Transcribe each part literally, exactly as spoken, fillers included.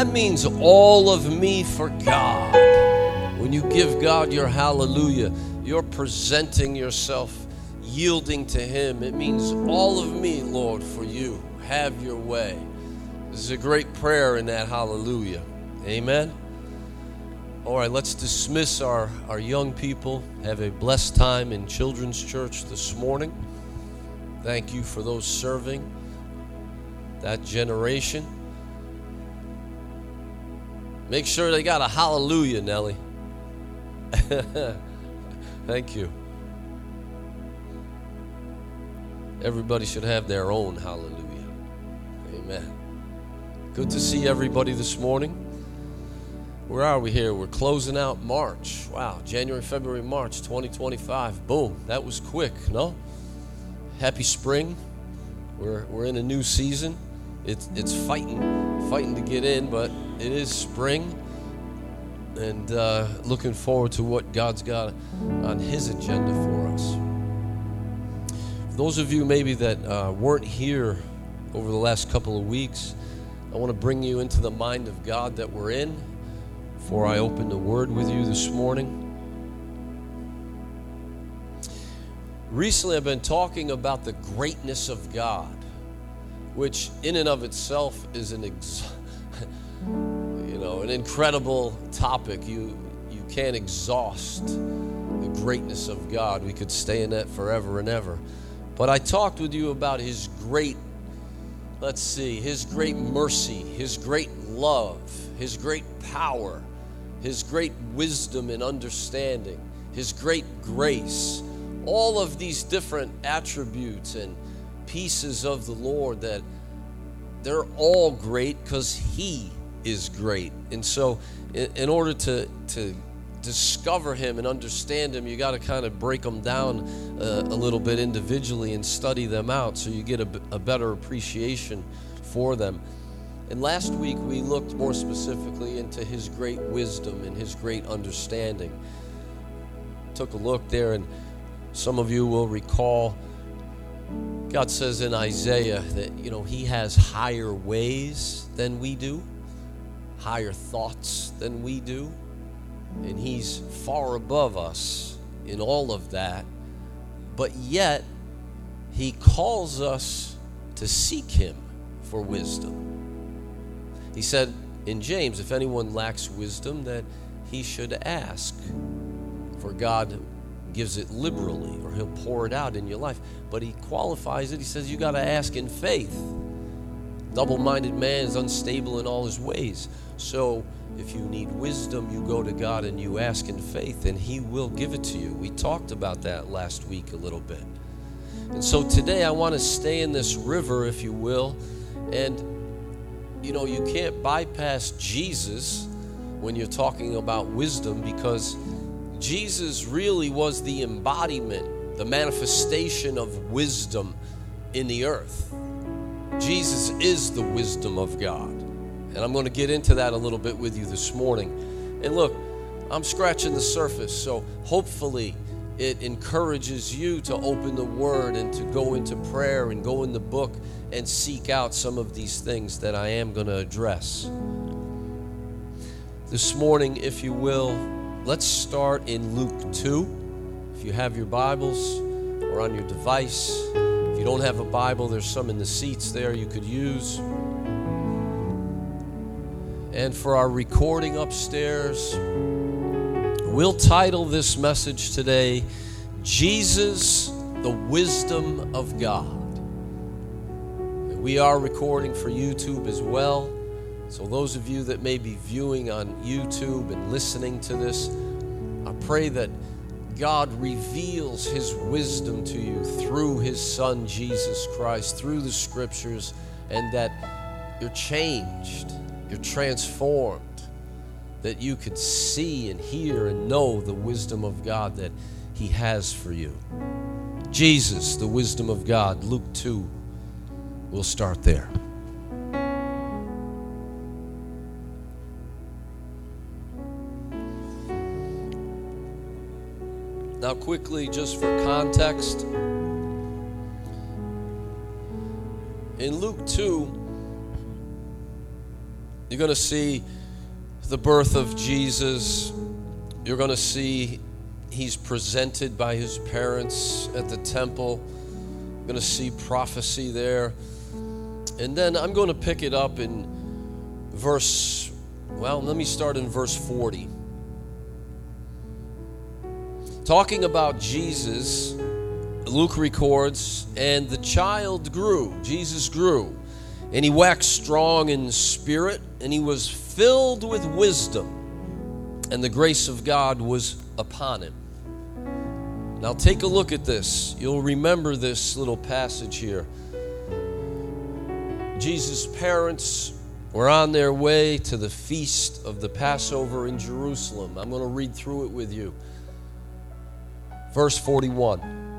That means all of me for God. When you give God your hallelujah, you're presenting yourself, yielding to Him. It means all of me, Lord, for you. Have your way. This is a great prayer in that hallelujah. Amen. All right, let's dismiss our, our young people. Have a blessed time in Children's Church this morning. Thank you for those serving that generation. Make sure they got a hallelujah, Nelly. Thank you. Everybody should have their own hallelujah. Amen. Good to see everybody this morning. Where are we here? We're closing out March. Wow, January, February, March twenty twenty-five. Boom, that was quick, no? Happy spring. We're we're in a new season. It's it's fighting, fighting to get in, but it is spring. And uh, looking forward to what God's got on His agenda for us. For those of you maybe that uh, weren't here over the last couple of weeks, I want to bring you into the mind of God that we're in before I open the Word with you this morning. Recently, I've been talking about the greatness of God, which in and of itself is an ex- you know, an incredible topic. You you can't exhaust the greatness of God. We could stay in that forever and ever. But I talked with you about His great, let's see, His great mercy, His great love, His great power, His great wisdom and understanding, His great grace. All of these different attributes and pieces of the Lord, that they're all great because He is great. And so in, in order to, to discover Him and understand Him, you got to kind of break them down uh, a little bit individually and study them out so you get a, a better appreciation for them. And last week we looked more specifically into His great wisdom and His great understanding. Took a look there, and some of you will recall God says in Isaiah that, you know, He has higher ways than we do, higher thoughts than we do, and He's far above us in all of that. But yet He calls us to seek Him for wisdom. He said in James, if anyone lacks wisdom, that he should ask, for God gives it liberally, or He'll pour it out in your life. But He qualifies it. He says you got to ask in faith. Double-minded man is unstable in all his ways. So if you need wisdom, you go to God and you ask in faith, and He will give it to you. We talked about that last week a little bit. And so today I want to stay in this river, if you will. And, you know, you can't bypass Jesus when you're talking about wisdom, because Jesus really was the embodiment, the manifestation of wisdom in the earth. Jesus is the wisdom of God. And I'm going to get into that a little bit with you this morning. And look, I'm scratching the surface, so hopefully it encourages you to open the Word and to go into prayer and go in the book and seek out some of these things that I am going to address. This morning, if you will, let's start in Luke two. If you have your Bibles or on your device. If you don't have a Bible, there's some in the seats there you could use. And for our recording upstairs, we'll title this message today, Jesus, the Wisdom of God. And we are recording for YouTube as well. So those of you that may be viewing on YouTube and listening to this, I pray that God reveals His wisdom to you through His Son, Jesus Christ, through the Scriptures, and that you're changed, you're transformed, that you could see and hear and know the wisdom of God that He has for you. Jesus, the wisdom of God, Luke two. We'll start there. Now quickly, just for context, in Luke two, You're going to see the birth of Jesus. You're going to see he's presented by his parents at the temple. You're going to see prophecy there. And then I'm going to pick it up in verse, well, let me start in verse forty. Talking about Jesus, Luke records, and the child grew, Jesus grew, and he waxed strong in spirit, and he was filled with wisdom, and the grace of God was upon him. Now take a look at this. You'll remember this little passage here. Jesus' parents were on their way to the feast of the Passover in Jerusalem. I'm going to read through it with you. Verse forty-one.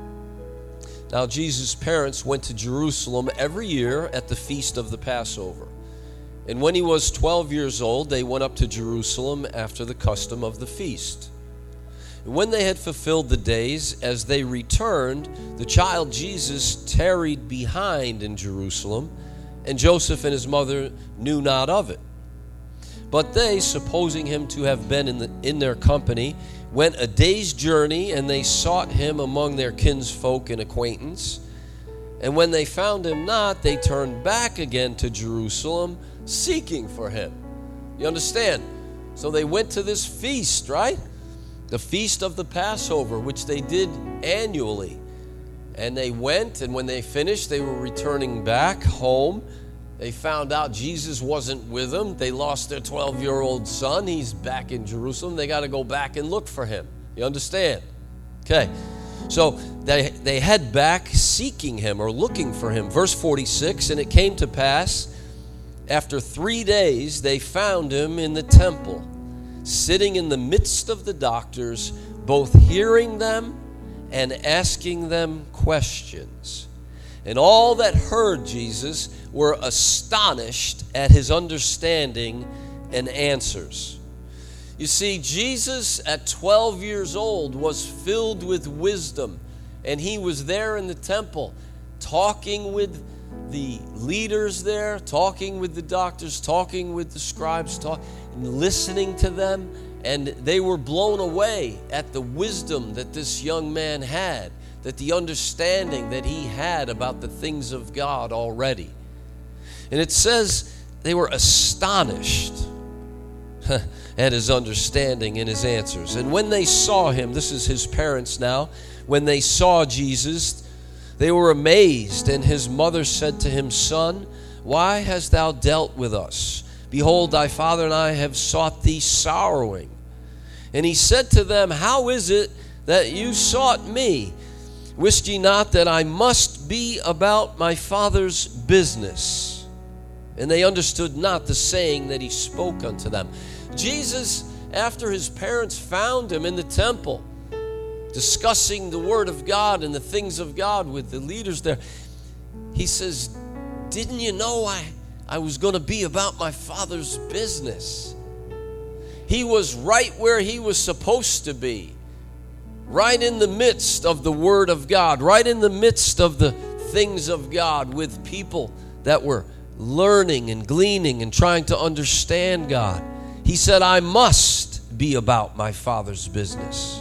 Now Jesus' parents went to Jerusalem every year at the feast of the Passover. And when he was twelve years old, they went up to Jerusalem after the custom of the feast. And when they had fulfilled the days, as they returned, the child Jesus tarried behind in Jerusalem, and Joseph and his mother knew not of it. But they, supposing him to have been in, the, in their company, went a day's journey, and they sought him among their kinsfolk and acquaintance. And when they found him not, they turned back again to Jerusalem, seeking for him. You understand? So they went to this feast, right? The feast of the Passover, which they did annually. And they went, and when they finished, they were returning back home. They found out Jesus wasn't with them. They lost their twelve-year-old son. He's back in Jerusalem. They got to go back and look for him. You understand? Okay. So they, they head back seeking him or looking for him. Verse forty-six, and it came to pass, after three days, they found him in the temple, sitting in the midst of the doctors, both hearing them and asking them questions. And all that heard Jesus were astonished at his understanding and answers. You see, Jesus at twelve years old was filled with wisdom, and he was there in the temple talking with the leaders there, talking with the doctors, talking with the scribes, talk, and listening to them, and they were blown away at the wisdom that this young man had, that the understanding that he had about the things of God already. And it says they were astonished at his understanding and his answers. And when they saw him, this is his parents now, when they saw Jesus, they were amazed. And his mother said to him, Son, why hast thou dealt with us? Behold, thy father and I have sought thee sorrowing. And he said to them, How is it that you sought me? Wist ye not that I must be about my Father's business? And they understood not the saying that he spoke unto them. Jesus, after his parents found him in the temple, discussing the Word of God and the things of God with the leaders there, he says, didn't you know I, I was going to be about my Father's business? He was right where he was supposed to be. Right in the midst of the Word of God, right in the midst of the things of God, with people that were learning and gleaning and trying to understand God. He said, I must be about my Father's business.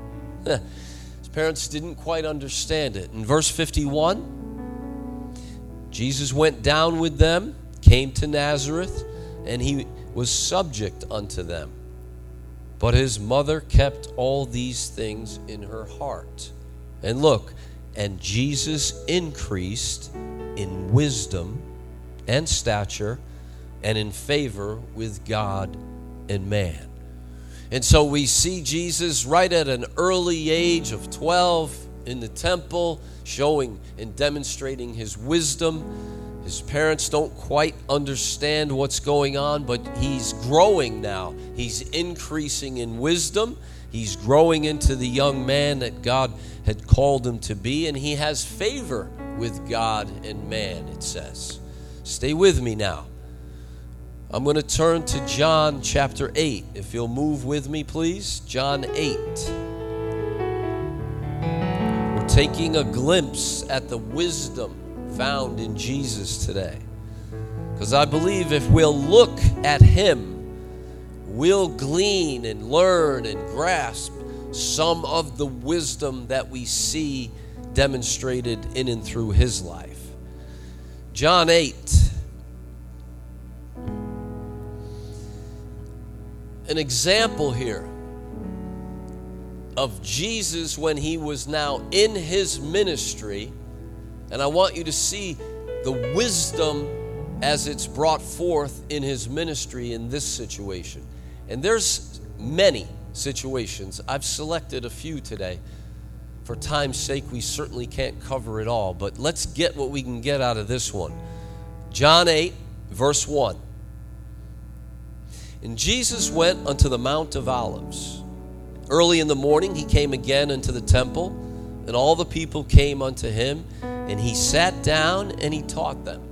His parents didn't quite understand it. In verse fifty-one, Jesus went down with them, came to Nazareth, and he was subject unto them. But his mother kept all these things in her heart. And look, and Jesus increased in wisdom and stature and in favor with God and man. And so we see Jesus right at an early age of twelve in the temple, showing and demonstrating his wisdom. His parents don't quite understand what's going on, but he's growing now. He's increasing in wisdom. He's growing into the young man that God had called him to be, and he has favor with God and man, it says. Stay with me now. I'm going to turn to John chapter eight. If you'll move with me, please. John eight. We're taking a glimpse at the wisdom found in Jesus today. Because I believe if we'll look at him, we'll glean and learn and grasp some of the wisdom that we see demonstrated in and through his life. John eight. An example here of Jesus when he was now in his ministry. And I want you to see the wisdom as it's brought forth in his ministry in this situation. And there's many situations. I've selected a few today. For time's sake, we certainly can't cover it all, but let's get what we can get out of this one. John eight, verse one. And Jesus went unto the Mount of Olives. Early in the morning he came again unto the temple, and all the people came unto him, and he sat down and he taught them.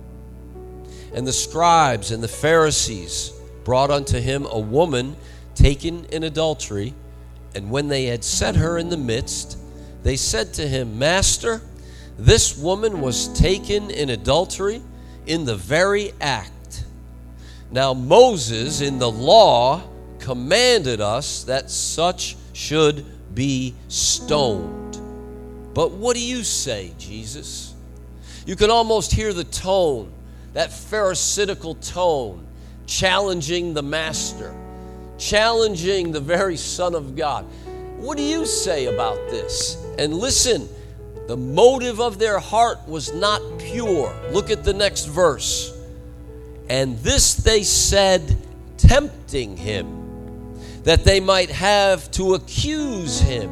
And the scribes and the Pharisees brought unto him a woman taken in adultery, and when they had set her in the midst, they said to him, Master, this woman was taken in adultery in the very act. Now Moses in the law commanded us that such should be stoned. But what do you say, Jesus? You can almost hear the tone, that pharisaical tone, challenging the master, challenging the very Son of God. What do you say about this? And listen, the motive of their heart was not pure. Look at the next verse. And this they said, tempting him, that they might have to accuse him.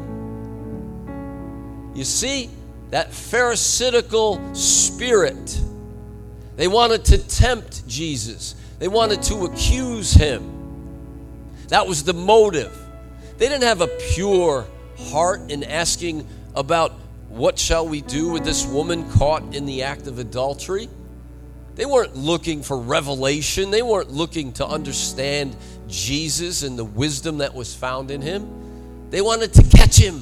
You see, that pharisaical spirit. They wanted to tempt Jesus. They wanted to accuse him. That was the motive. They didn't have a pure heart in asking about what shall we do with this woman caught in the act of adultery. They weren't looking for revelation. They weren't looking to understand Jesus and the wisdom that was found in him. They wanted to catch him.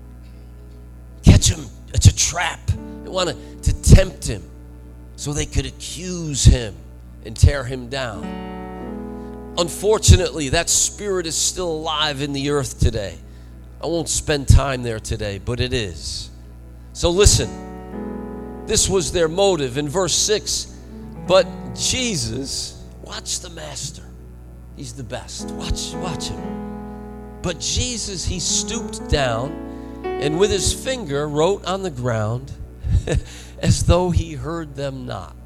Catch him. It's a trap. They wanted to tempt him so they could accuse him and tear him down. Unfortunately, that spirit is still alive in the earth today. I won't spend time there today, but it is. So listen, this was their motive. In verse six, but Jesus, watch the master. He's the best. Watch, watch him. But Jesus, he stooped down and with his finger wrote on the ground as though he heard them not.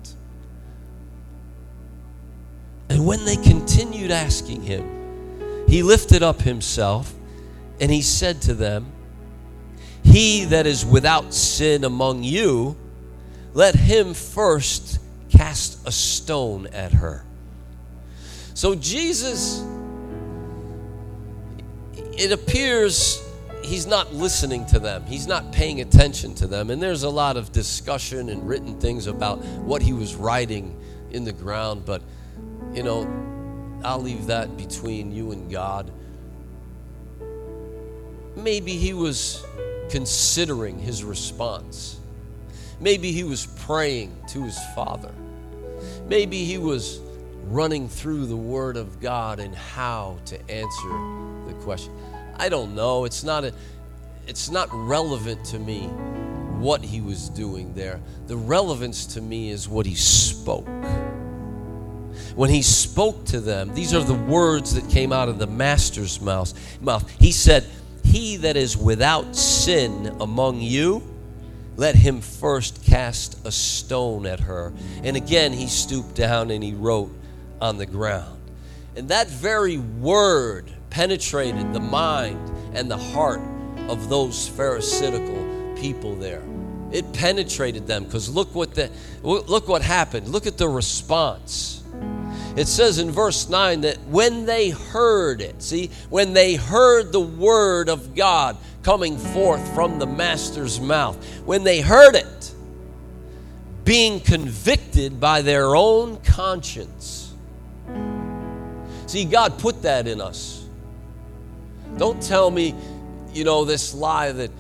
And when they continued asking him, he lifted up himself and he said to them, he that is without sin among you, let him first cast a stone at her. So Jesus, it appears he's not listening to them. He's not paying attention to them. And there's a lot of discussion and written things about what he was writing in the ground. But, you know, I'll leave that between you and God. Maybe he was considering his response. Maybe he was praying to his Father. Maybe he was running through the Word of God and how to answer the question. I don't know. It's not a, it's not relevant to me what he was doing there. The relevance to me is what he spoke. When he spoke to them, these are the words that came out of the master's mouth. He said, he that is without sin among you, let him first cast a stone at her. And again, he stooped down and he wrote on the ground. And that very word penetrated the mind and the heart of those pharisaical people there. It penetrated them because look what the look what happened. Look at the response. It says in verse nine that when they heard it, see, when they heard the word of God coming forth from the master's mouth, when they heard it, being convicted by their own conscience. See, God put that in us. Don't tell me, you know, this lie that,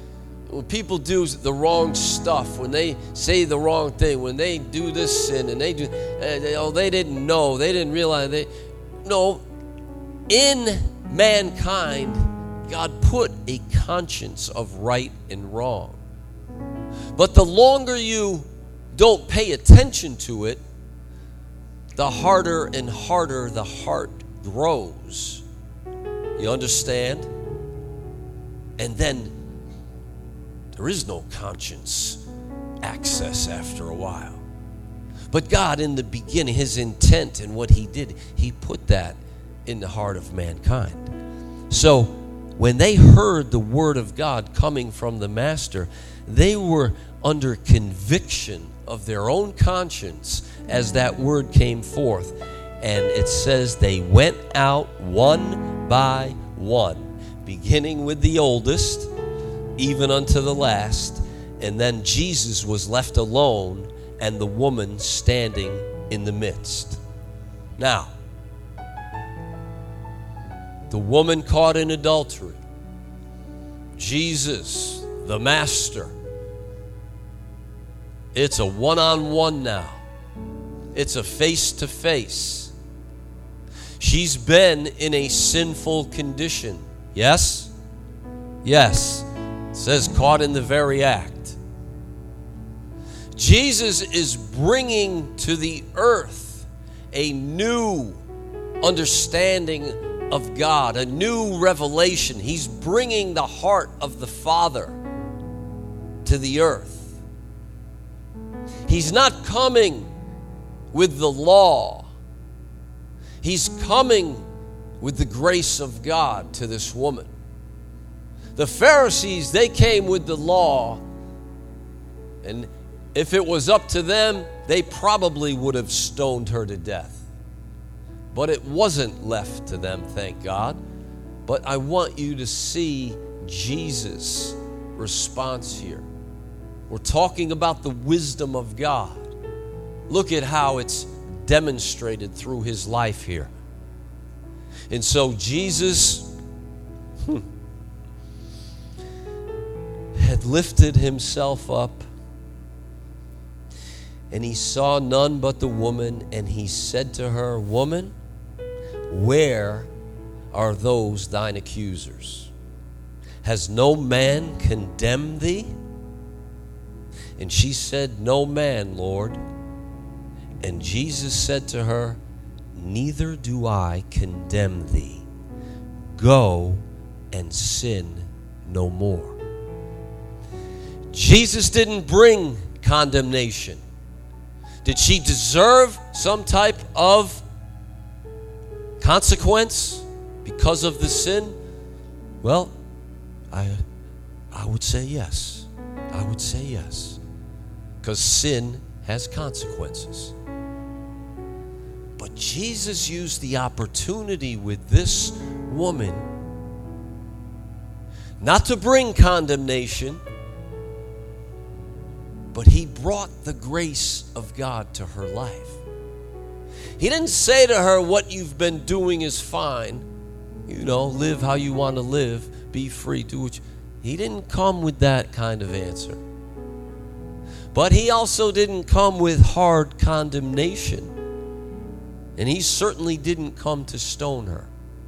when people do the wrong stuff, when they say the wrong thing, when they do this sin and they do, and they, oh, they didn't know, they didn't realize. They no, in mankind, God put a conscience of right and wrong. But the longer you don't pay attention to it, the harder and harder the heart grows. You understand? And then there is no conscience access after a while. But God, in the beginning, his intent and what he did, he put that in the heart of mankind. So when they heard the word of God coming from the master, they were under conviction of their own conscience as that word came forth. And it says they went out one by one, beginning with the oldest, even unto the last, and then Jesus was left alone and the woman standing in the midst. Now, the woman caught in adultery, Jesus, the master, it's a one-on-one now. It's a face-to-face. She's been in a sinful condition. Yes? Yes. It says caught in the very act. Jesus is bringing to the earth a new understanding of God, a new revelation. He's bringing the heart of the Father to the earth. He's not coming with the law. He's coming with the grace of God to this woman. The Pharisees, they came with the law, and if it was up to them, they probably would have stoned her to death. But it wasn't left to them, thank God. But I want you to see Jesus' response here. We're talking about the wisdom of God. Look at how it's demonstrated through his life here. And so Jesus hmm, had lifted himself up, and he saw none but the woman, and he said to her, Woman, where are those thine accusers? Has no man condemned thee? And she said, No man, Lord. And Jesus said to her, Neither do I condemn thee. Go and sin no more. Jesus didn't bring condemnation. Did she deserve some type of consequence because of the sin? Well, I, I would say yes. I would say yes. Because sin has consequences. But Jesus used the opportunity with this woman not to bring condemnation, but he brought the grace of God to her life. He didn't say to her, what you've been doing is fine. You know, live how you want to live. Be free. Do what you... He didn't come with that kind of answer. But he also didn't come with hard condemnation. And he certainly didn't come to stone her.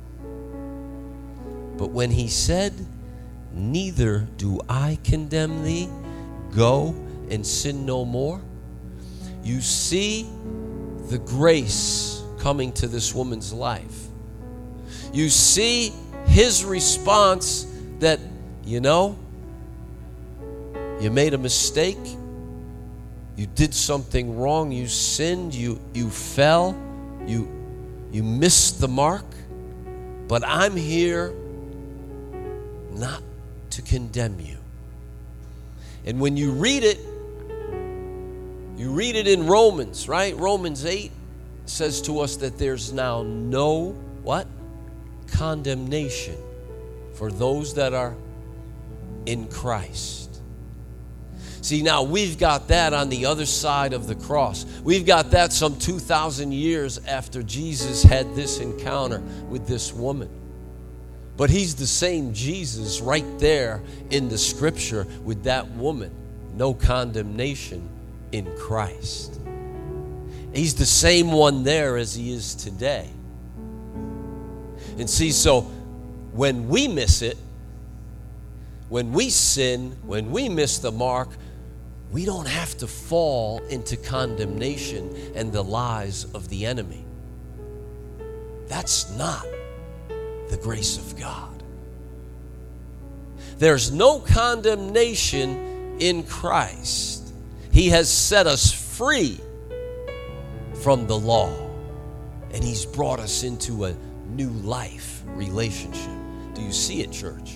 But when he said, Neither do I condemn thee, go and sin no more, you see the grace coming to this woman's life. You see his response that, you know, you made a mistake, you did something wrong, you sinned, you you fell, you you missed the mark, but I'm here not to condemn you. And when you read it, you read it in Romans, right? Romans eight says to us that there's now no, what? Condemnation for those that are in Christ. See, now we've got that on the other side of the cross. We've got that some two thousand years after Jesus had this encounter with this woman. But he's the same Jesus right there in the scripture with that woman. No condemnation in Christ. He's the same one there as he is today. And see, so when we miss it, when we sin, when we miss the mark, we don't have to fall into condemnation and the lies of the enemy. That's not the grace of God. There's no condemnation in Christ. He has set us free from the law, and he's brought us into a new life relationship. Do you see it, church?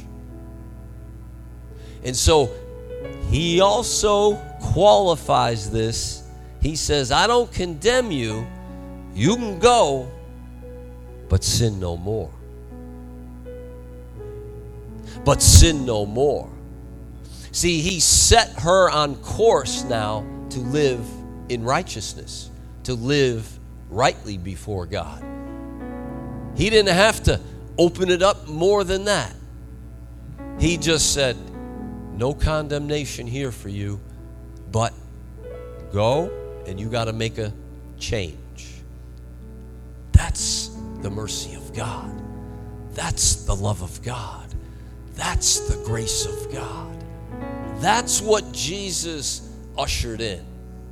And so he also qualifies this. He says, I don't condemn you. You can go, but sin no more. But sin no more. See, he set her on course now to live in righteousness, to live rightly before God. He didn't have to open it up more than that. He just said, no condemnation here for you, but go and you got to make a change. That's the mercy of God. That's the love of God. That's the grace of God. That's what Jesus ushered in.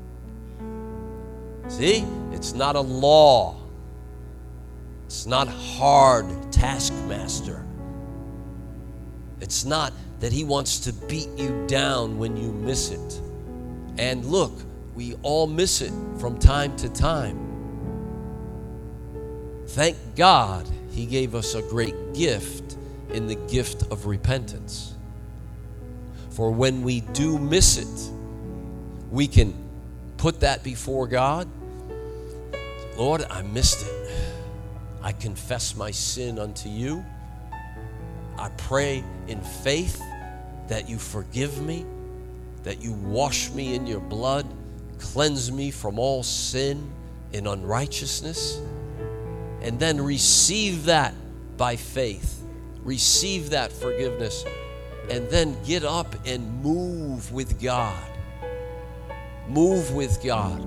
See, it's not a law. It's not hard taskmaster. It's not that he wants to beat you down when you miss it. And look, we all miss it from time to time. Thank God he gave us a great gift in the gift of repentance. For when we do miss it, we can put that before God. Lord, I missed it. I confess my sin unto you. I pray in faith that you forgive me, that you wash me in your blood, cleanse me from all sin and unrighteousness, and then receive that by faith. Receive that forgiveness, and then get up and move with God. Move with God.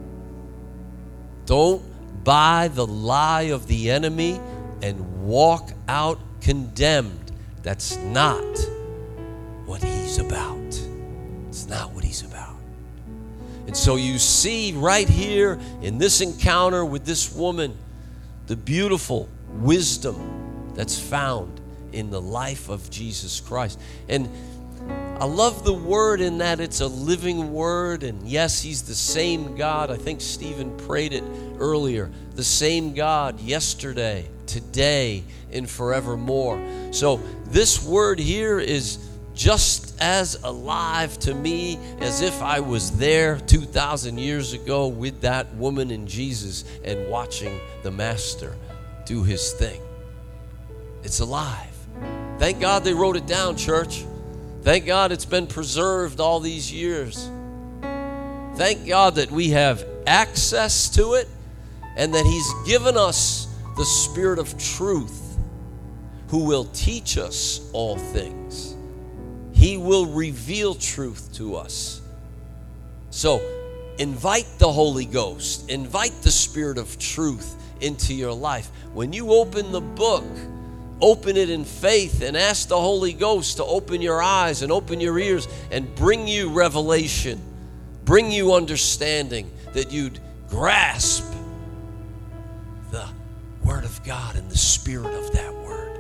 Don't buy the lie of the enemy and walk out condemned. That's not what he's about. It's not what he's about. And so you see right here in this encounter with this woman, the beautiful wisdom that's found in the life of Jesus Christ. And I love the word in that it's a living word, and yes, he's the same God. I think Stephen prayed it earlier. The same God yesterday, today, and forevermore. So this word here is just as alive to me as if I was there two thousand years ago with that woman and Jesus and watching the Master do his thing. It's alive. Thank God they wrote it down, church. Thank God it's been preserved all these years. Thank God that we have access to it and that he's given us the Spirit of truth who will teach us all things. He will reveal truth to us. So invite the Holy Ghost, invite the Spirit of truth into your life. When you open the book, open it in faith and ask the Holy Ghost to open your eyes and open your ears and bring you revelation, bring you understanding, that you'd grasp the Word of God and the Spirit of that Word.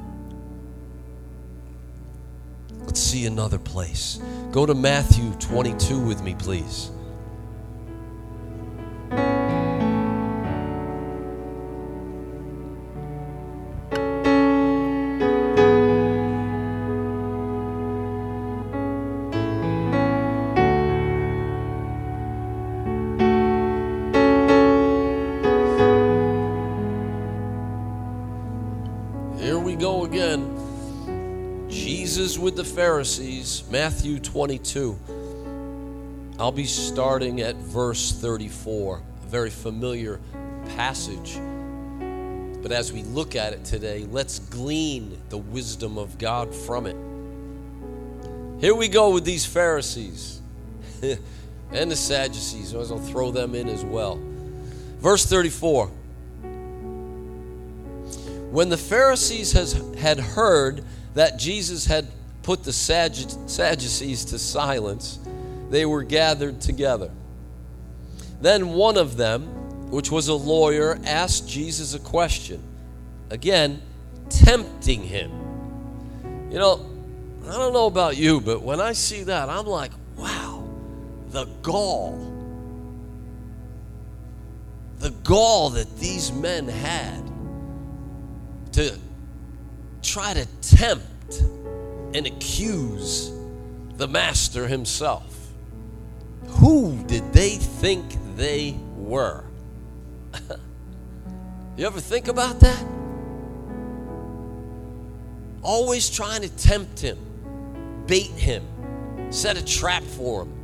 Let's see another place. Go to Matthew twenty-two with me, please. With the Pharisees, Matthew twenty-two. I'll be starting at verse thirty-four, a very familiar passage. But as we look at it today, let's glean the wisdom of God from it. Here we go with these Pharisees and the Sadducees. I'll throw them in as well. Verse thirty-four. When the Pharisees has, had heard that Jesus had put the Sadducees to silence, they were gathered together. Then one of them, which was a lawyer, asked Jesus a question, again, tempting him. You know, I don't know about you, but when I see that, I'm like, wow, the gall. The gall that these men had to try to tempt and accuse the master himself. Who did they think they were? You ever think about that? Always trying to tempt him, bait him, set a trap for him.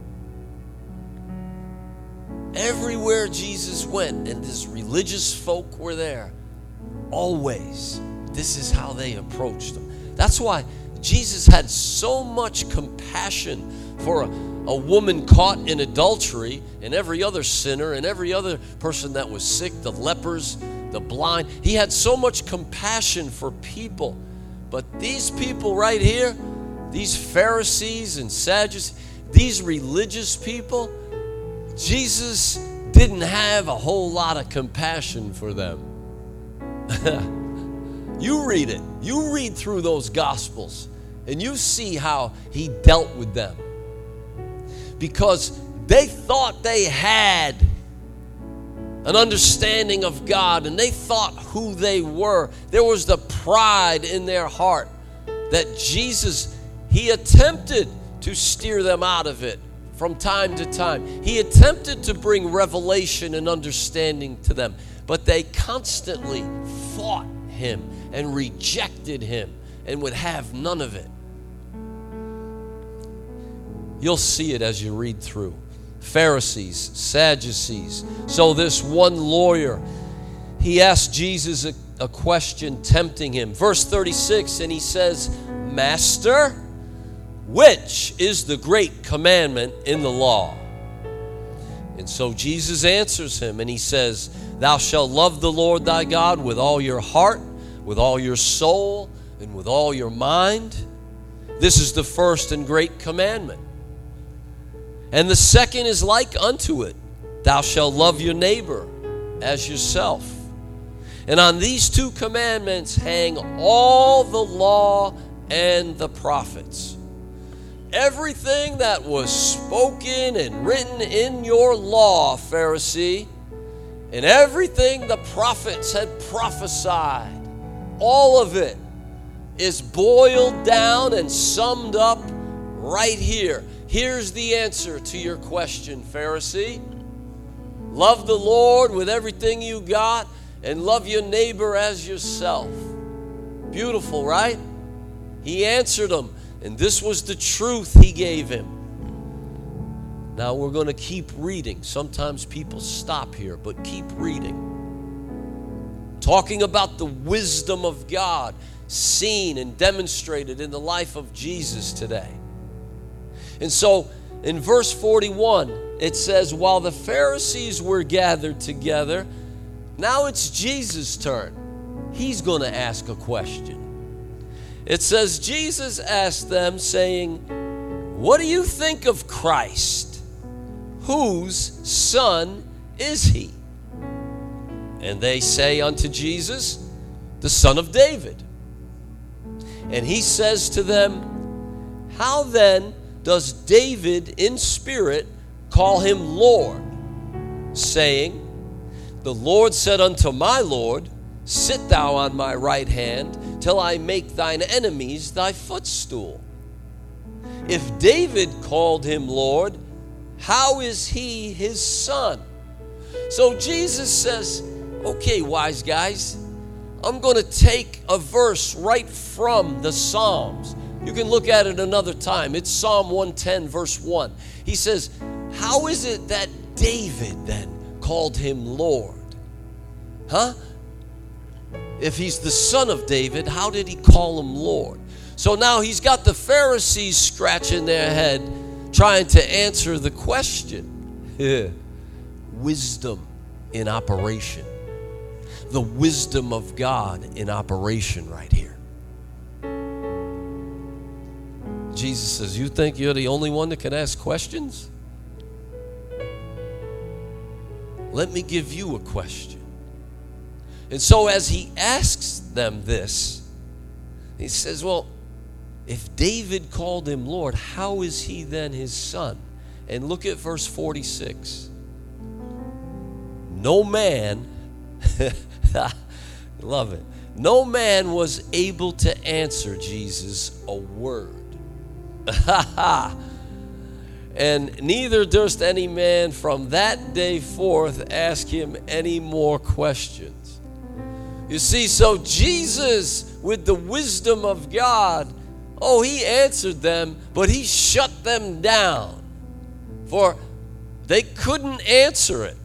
Everywhere Jesus went, and these religious folk were there, always, this is how they approached him. That's why Jesus had so much compassion for a, a woman caught in adultery and every other sinner and every other person that was sick, the lepers, the blind. He had so much compassion for people. But these people right here, these Pharisees and Sadducees, these religious people, Jesus didn't have a whole lot of compassion for them. You read it. You read through those Gospels, and you see how he dealt with them. Because they thought they had an understanding of God, and they thought who they were. There was the pride in their heart that Jesus, he attempted to steer them out of it from time to time. He attempted to bring revelation and understanding to them, but they constantly fought him and rejected him and would have none of it. You'll see it as you read through. Pharisees, Sadducees. So this one lawyer, he asked Jesus a, a question tempting him. Verse thirty-six, and he says, Master, which is the great commandment in the law? And so Jesus answers him, and he says, Thou shalt love the Lord thy God with all your heart, with all your soul, and with all your mind. This is the first and great commandment. And the second is like unto it. Thou shalt love your neighbor as yourself. And on these two commandments hang all the law and the prophets. Everything that was spoken and written in your law, Pharisee, and everything the prophets had prophesied, all of it is boiled down and summed up right here. Here's the answer to your question, Pharisee. Love the Lord with everything you got and love your neighbor as yourself. Beautiful, right? He answered him, and this was the truth he gave him. Now we're going to keep reading. Sometimes people stop here, but keep reading. Talking about the wisdom of God seen and demonstrated in the life of Jesus today. And so in verse forty-one, it says, while the Pharisees were gathered together, now it's Jesus' turn. He's going to ask a question. It says, Jesus asked them, saying, What do you think of Christ? Whose son is he? And they say unto Jesus, the son of David. And he says to them, How then does David in spirit call him Lord, saying, The Lord said unto my Lord, Sit thou on my right hand, till I make thine enemies thy footstool. If David called him Lord, how is he his son? So Jesus says, okay, wise guys, I'm going to take a verse right from the Psalms. You can look at it another time. It's Psalm one ten, verse one. He says, how is it that David then called him Lord? Huh? If he's the son of David, how did he call him Lord? So now he's got the Pharisees scratching their head, trying to answer the question. Yeah. Wisdom in operation. The wisdom of God in operation right here. Jesus says, you think you're the only one that can ask questions? Let me give you a question. And so as he asks them this, he says, well, if David called him Lord, how is he then his son? And look at verse forty-six. No man, love it, no man was able to answer Jesus a word. And neither durst any man from that day forth ask him any more questions. You see, so Jesus, with the wisdom of God, oh, he answered them, but he shut them down, for they couldn't answer it.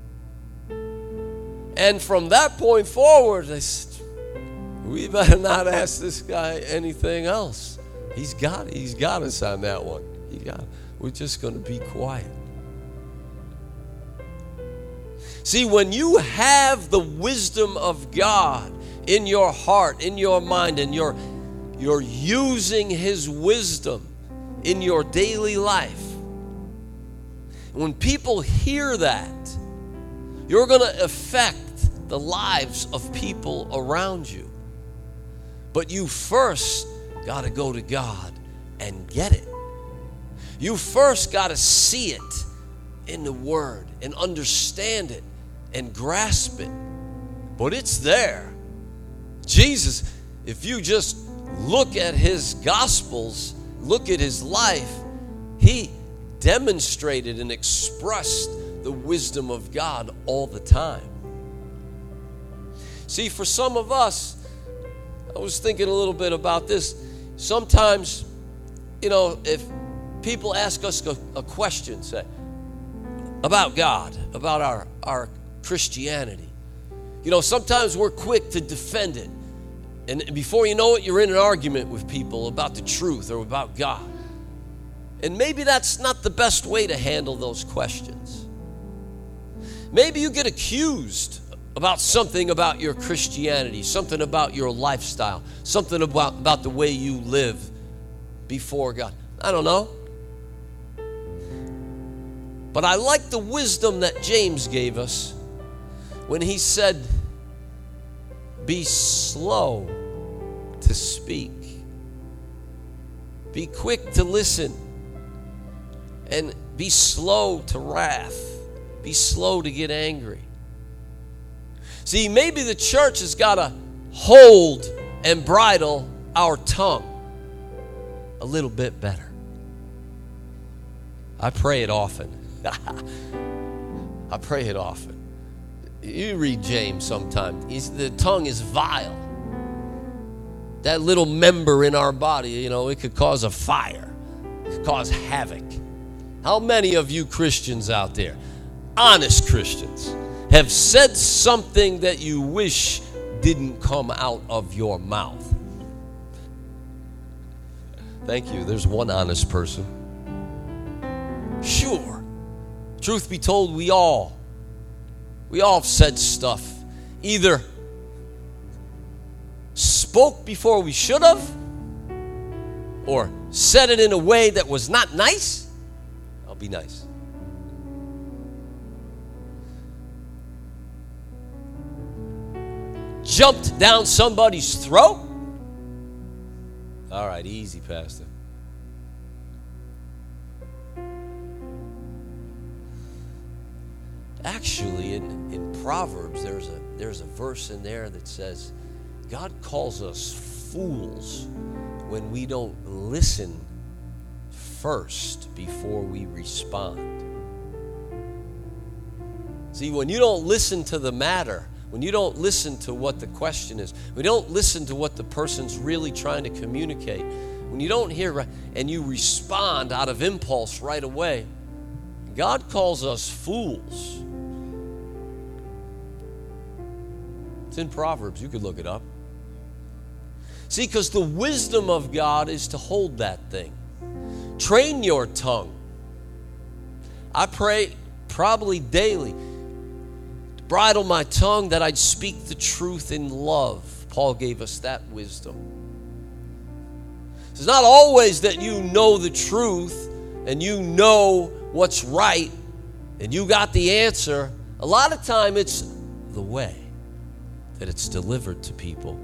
And from that point forward, they said, we better not ask this guy anything else. He's got, he's got us on that one. He got, we're just going to be quiet. See, when you have the wisdom of God in your heart, in your mind, and you're, you're using his wisdom in your daily life, when people hear that, you're going to affect the lives of people around you. But you first got to go to God and get it. You first got to see it in the Word and understand it and grasp it. But it's there. Jesus, if you just look at his Gospels, look at his life, he demonstrated and expressed the wisdom of God all the time. See, for some of us, I was thinking a little bit about this. Sometimes, you know, if people ask us a, a question, say, about God, about our, our Christianity, you know, sometimes we're quick to defend it. And before you know it, you're in an argument with people about the truth or about God. And maybe that's not the best way to handle those questions. Maybe you get accused about something about your Christianity, something about your lifestyle, something about, about the way you live before God. I don't know. But I like the wisdom that James gave us when he said, be slow to speak. Be quick to listen. And be slow to wrath. Be slow to get angry. See, maybe the church has got to hold and bridle our tongue a little bit better. I pray it often. I pray it often. You read James sometime. He's, the tongue is vile. That little member in our body, you know, it could cause a fire. It could cause havoc. How many of you Christians out there, honest Christians, have said something that you wish didn't come out of your mouth? Thank you. There's one honest person. Sure. Truth be told, we all, we all have said stuff. Either spoke before we should have, or said it in a way that was not nice. I'll be nice. Jumped down somebody's throat. All right, easy, Pastor. Actually, in, in Proverbs, there's a there's a verse in there that says, God calls us fools when we don't listen first before we respond. See, when you don't listen to the matter, when you don't listen to what the question is, when you don't listen to what the person's really trying to communicate, when you don't hear and you respond out of impulse right away, God calls us fools. in Proverbs. You could look it up. See, because the wisdom of God is to hold that thing. Train your tongue. I pray probably daily, to bridle my tongue that I'd speak the truth in love. Paul gave us that wisdom. It's not always that you know the truth and you know what's right and you got the answer. A lot of time it's the way that it's delivered to people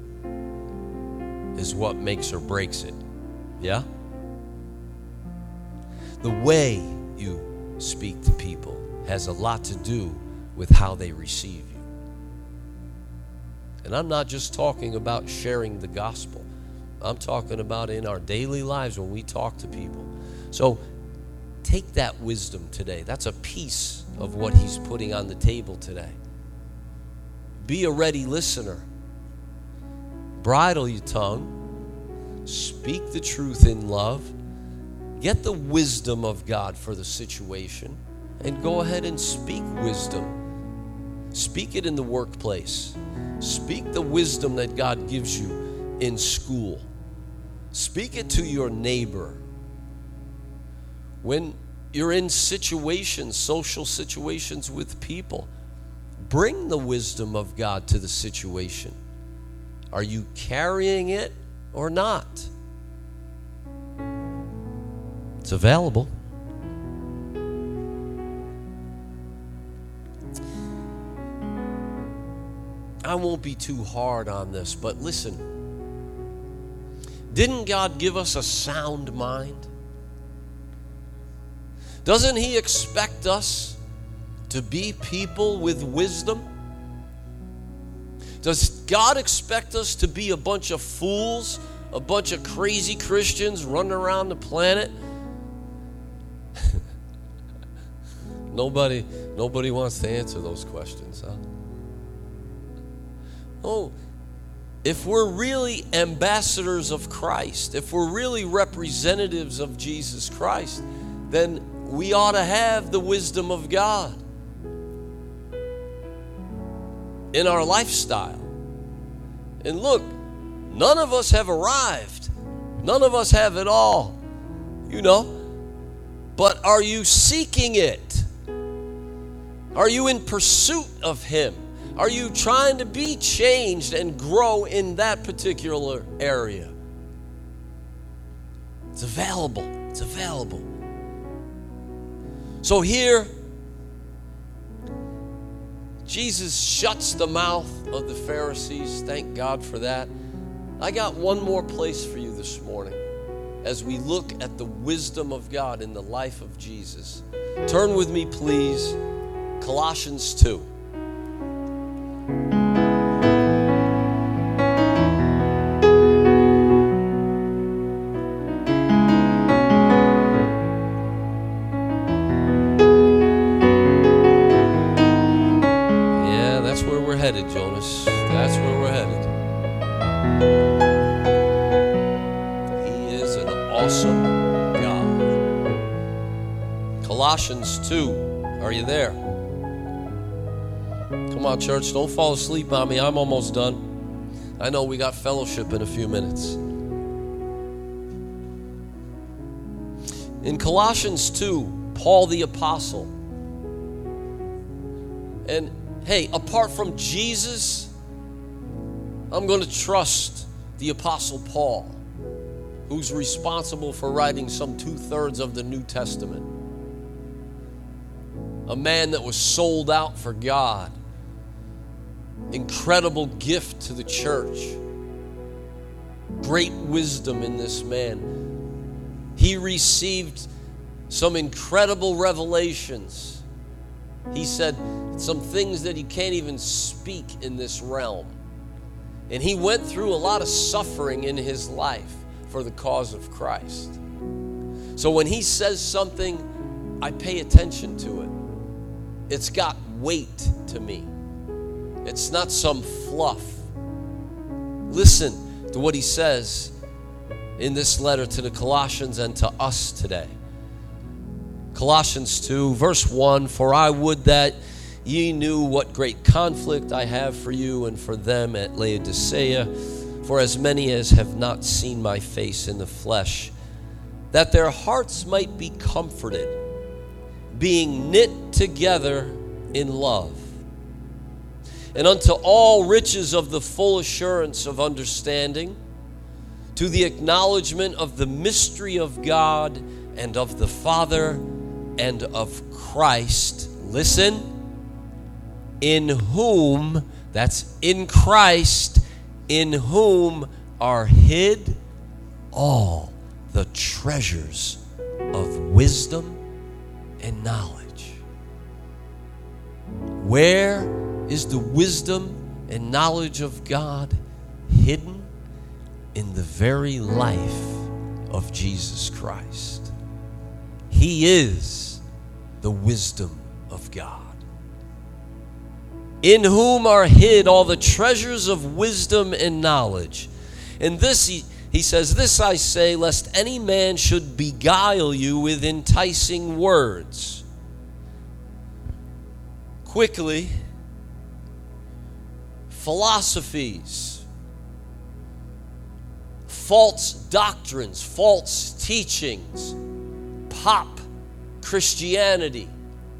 is what makes or breaks it. Yeah? The way you speak to people has a lot to do with how they receive you. And I'm not just talking about sharing the gospel. I'm talking about in our daily lives when we talk to people. So take that wisdom today. That's a piece of what he's putting on the table today. Be a ready listener. Bridle your tongue. Speak the truth in love. Get the wisdom of God for the situation. And go ahead and speak wisdom. Speak it in the workplace. Speak the wisdom that God gives you in school. Speak it to your neighbor. When you're in situations, social situations with people, bring the wisdom of God to the situation. Are you carrying it or not? It's available. I won't be too hard on this, but listen. Didn't God give us a sound mind? Doesn't He expect us to be people with wisdom? Does God expect us to be a bunch of fools, a bunch of crazy Christians running around the planet? nobody, nobody wants to answer those questions, huh? Oh, if we're really ambassadors of Christ, if we're really representatives of Jesus Christ, then we ought to have the wisdom of God in our lifestyle. And look, none of us have arrived. None of us have it all, you know. But are you seeking it? Are you in pursuit of Him? Are you trying to be changed and grow in that particular area? It's available. It's available. So here, Jesus shuts the mouth of the Pharisees. Thank God for that. I got one more place for you this morning as we look at the wisdom of God in the life of Jesus. Turn with me, please, Colossians two. Jonas, that's where we're headed. He is an awesome God. Colossians two, are you there? Come on, church, don't fall asleep on me. I'm almost done. I know we got fellowship in a few minutes. In Colossians two, Paul the Apostle, and hey, apart from Jesus, I'm going to trust the Apostle Paul, who's responsible for writing some two-thirds of the New Testament. A man that was sold out for God. Incredible gift to the church. Great wisdom in this man. He received some incredible revelations. He said some things that he can't even speak in this realm. And he went through a lot of suffering in his life for the cause of Christ. So when he says something, I pay attention to it. It's got weight to me. It's not some fluff. Listen to what he says in this letter to the Colossians and to us today. Colossians two, verse one, for I would that ye knew what great conflict I have for you and for them at Laodicea, for as many as have not seen my face in the flesh, that their hearts might be comforted, being knit together in love, and unto all riches of the full assurance of understanding, to the acknowledgement of the mystery of God and of the Father and of Christ. Listen, in whom, that's in Christ, in whom are hid all the treasures of wisdom and knowledge. Where is the wisdom and knowledge of God hidden? In the very life of Jesus Christ. He is the wisdom of God. In whom are hid all the treasures of wisdom and knowledge. And this, he, he says, this I say, lest any man should beguile you with enticing words. Quickly, philosophies, false doctrines, false teachings, pop Christianity,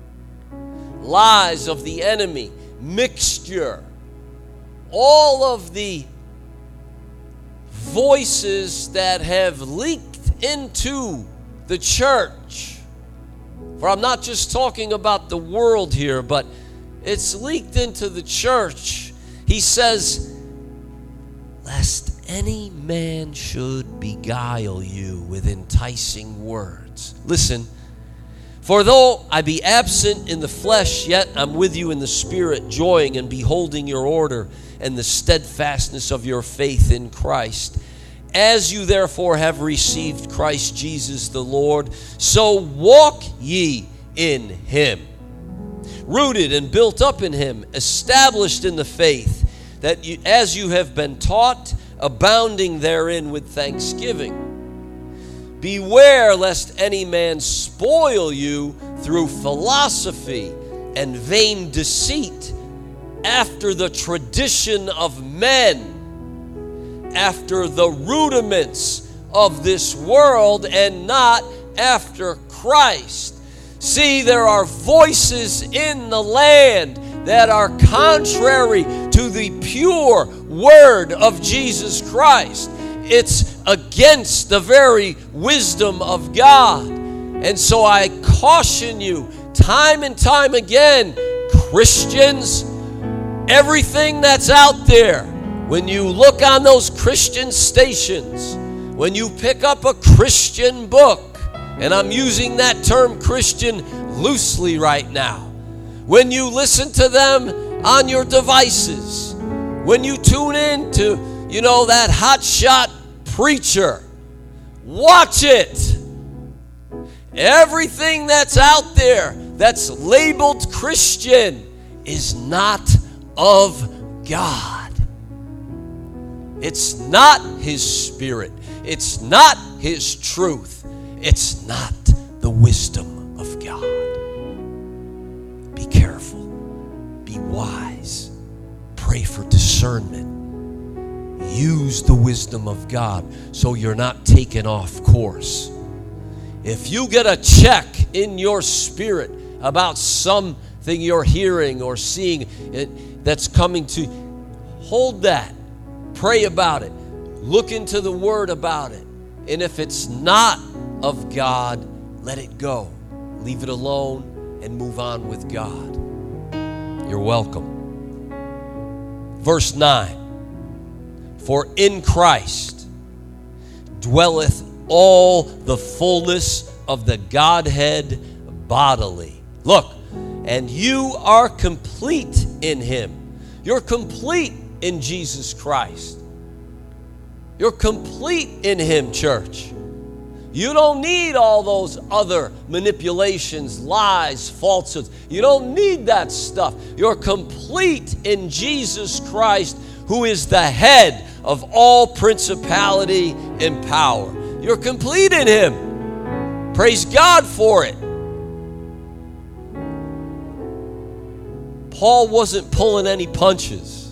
lies of the enemy, mixture, all of the voices that have leaked into the church. For I'm not just talking about the world here, but it's leaked into the church. He says, lest any man should beguile you with enticing words. Listen, for though I be absent in the flesh, yet I'm with you in the spirit, joying and beholding your order and the steadfastness of your faith in Christ. As you therefore have received Christ Jesus the Lord, so walk ye in him, rooted and built up in him, established in the faith, that you, as you have been taught, abounding therein with thanksgiving. Beware lest any man spoil you through philosophy and vain deceit, after the tradition of men, after the rudiments of this world, and not after Christ. See, there are voices in the land that are contrary to the pure word of Jesus Christ. It's against the very wisdom of God. And so I caution you time and time again, Christians, everything that's out there, when you look on those Christian stations, when you pick up a Christian book, and I'm using that term Christian loosely right now, when you listen to them on your devices, when you tune in to, you know, that hotshot preacher, watch it. Everything that's out there that's labeled Christian is not of God. It's not His Spirit. It's not His truth. It's not the wisdom of God. Be careful. Be wise. Pray for discernment. Use the wisdom of God so you're not taken off course. If you get a check in your spirit about something you're hearing or seeing it that's coming to, hold that. Pray about it. Look into the Word about it. And if it's not of God, let it go. Leave it alone and move on with God. You're welcome. Verse nine. For in Christ dwelleth all the fullness of the Godhead bodily. Look, and you are complete in Him. You're complete in Jesus Christ. You're complete in Him, church. You don't need all those other manipulations, lies, falsehoods. You don't need that stuff. You're complete in Jesus Christ, who is the head of all principality and power. You're complete in Him. Praise God for it. Paul wasn't pulling any punches.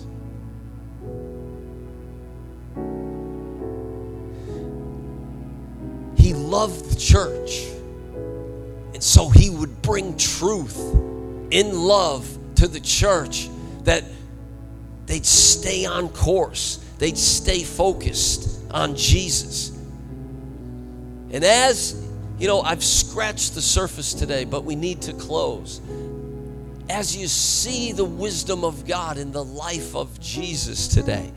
He loved the church. And so he would bring truth in love to the church, that they'd stay on course. They'd stay focused on Jesus. And as, you know, I've scratched the surface today, but we need to close. As you see the wisdom of God in the life of Jesus today,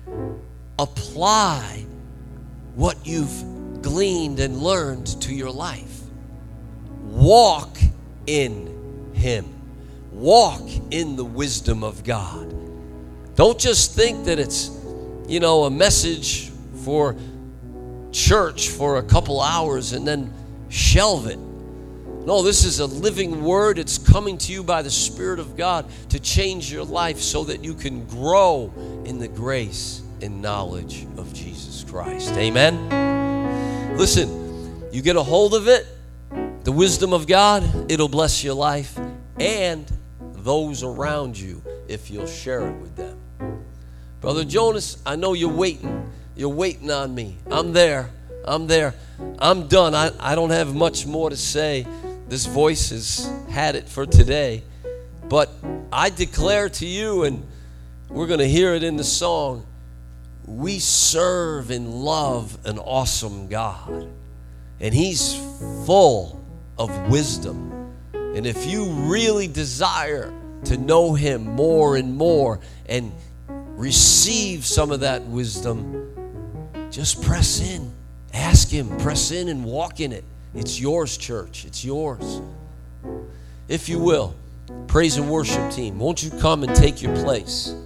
apply what you've gleaned and learned to your life. Walk in Him. Walk in the wisdom of God. Don't just think that it's, you know, a message for church for a couple hours and then shelve it. No, this is a living word. It's coming to you by the Spirit of God to change your life so that you can grow in the grace and knowledge of Jesus Christ. Amen? Listen, you get a hold of it, the wisdom of God, it'll bless your life and those around you if you'll share it with them. Brother Jonas, I know you're waiting. You're waiting on me. I'm there. I'm there. I'm done. I, I don't have much more to say. This voice has had it for today. But I declare to you, and we're going to hear it in the song, we serve and love an awesome God. And He's full of wisdom. And if you really desire to know Him more and more and receive some of that wisdom, just press in. Ask Him. Press in and walk in it. It's yours, church. It's yours. If you will, praise and worship team, won't you come and take your place?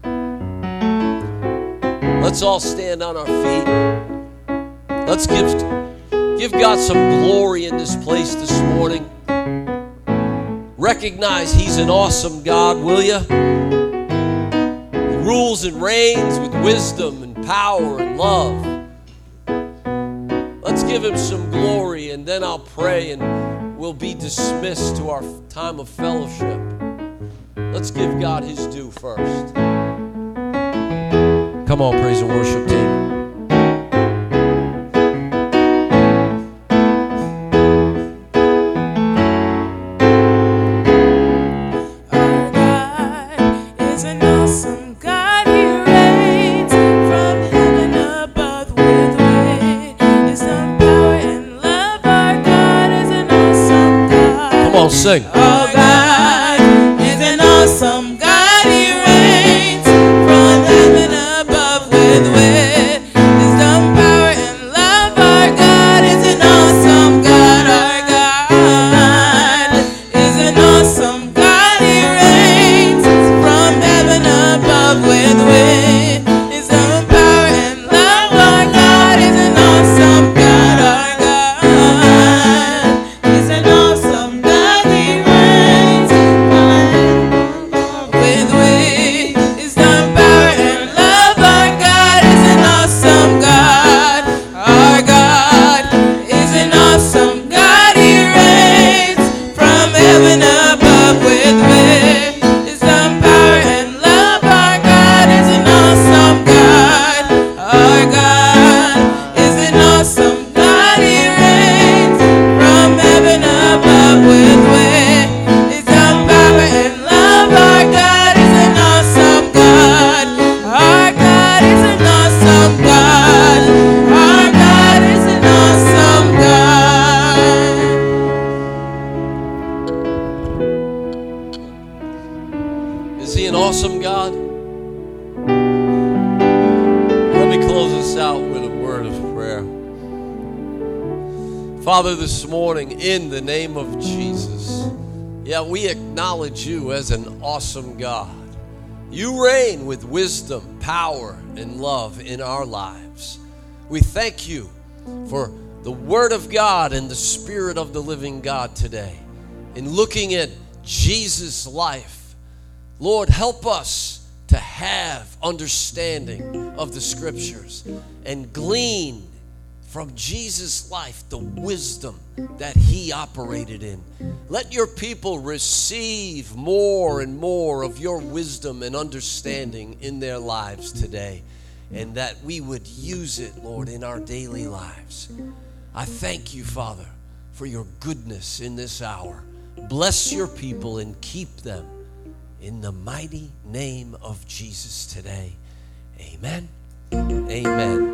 Let's all stand on our feet. Let's give, give God some glory in this place this morning. Recognize He's an awesome God, will you? He rules and reigns with wisdom and power and love. Let's give Him some glory, and then I'll pray and we'll be dismissed to our time of fellowship. Let's give God His due first. Come on, praise and worship team. Sing. Oh, God is an awesome God. He reigns from heaven above with wit, wisdom, power, and love. Our God is an awesome God. Our God is an awesome God. He reigns from heaven above with wit, wisdom, power, and love. Our God is an awesome God. Our God is an awesome God. Father, this morning, in the name of Jesus, yeah, we acknowledge You as an awesome God. You reign with wisdom, power, and love in our lives. We thank You for the Word of God and the Spirit of the living God today. In looking at Jesus' life, Lord, help us to have understanding of the Scriptures and glean from Jesus' life, the wisdom that he operated in. Let your people receive more and more of your wisdom and understanding in their lives today, and that we would use it, Lord, in our daily lives. I thank you, Father, for your goodness in this hour. Bless your people and keep them in the mighty name of Jesus today. Amen. Amen.